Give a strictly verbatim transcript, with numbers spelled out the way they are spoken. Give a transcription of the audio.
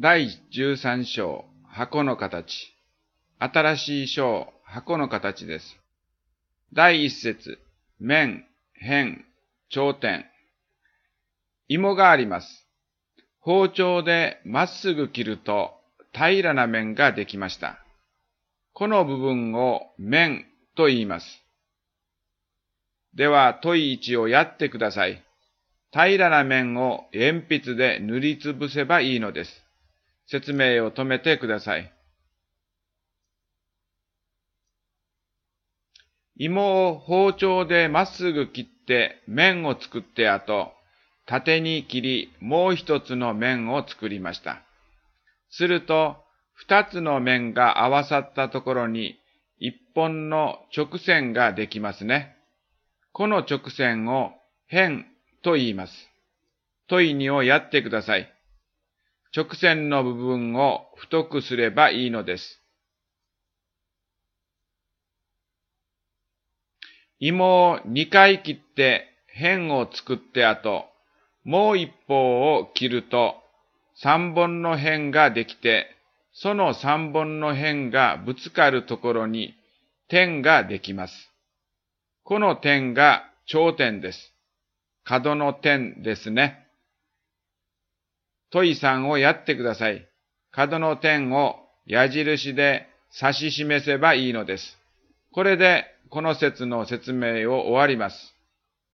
だいじゅうさん章、箱の形。新しい章、箱の形です。だいいち節、面、辺、頂点。芋があります。包丁でまっすぐ切ると平らな面ができました。この部分を面と言います。では問いいちをやってください。平らな面を鉛筆で塗りつぶせばいいのです。説明を止めてください。芋を包丁でまっすぐ切って面を作って後、縦に切りもう一つの面を作りました。すると、二つの面が合わさったところに一本の直線ができますね。この直線を辺と言います。問いにをやってください。直線の部分を太くすればいいのです。芋をにかい切って辺を作って後、もう一方を切ると三本の辺ができて、その三本の辺がぶつかるところに点ができます。この点が頂点です。角の点ですね。問いさんをやってください。角の点を矢印で指し示せばいいのです。これでこの節の説明を終わります。